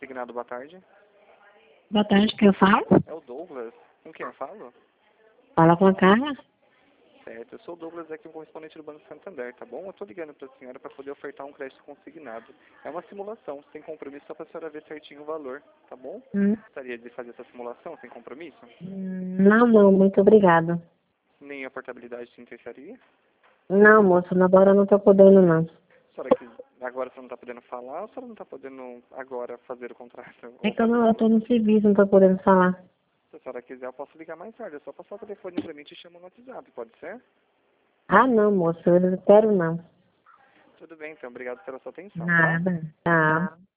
consignado, boa tarde. Boa tarde, quem eu falo? É o Douglas. Com quem eu falo? Fala com a Carla. Certo, eu sou o Douglas aqui, um correspondente do Banco Santander, tá bom? Eu tô ligando pra senhora para poder ofertar um crédito consignado. É uma simulação, sem compromisso, só pra senhora ver certinho o valor, tá bom? Gostaria de fazer essa simulação sem compromisso? Não, muito obrigado. Nem a portabilidade te interessaria? Não, moço, agora eu não tô podendo, não. A senhora que agora você não tá podendo falar ou a senhora não tá podendo agora fazer o contrato? É que eu tô no serviço, não tô podendo falar. Se a senhora quiser, eu posso ligar mais tarde. É só passar o telefone pra mim e te chamo no WhatsApp, pode ser? Ah, não, moço, eu não quero não. Tudo bem, então. Obrigado pela sua atenção, tá? Nada. Tá.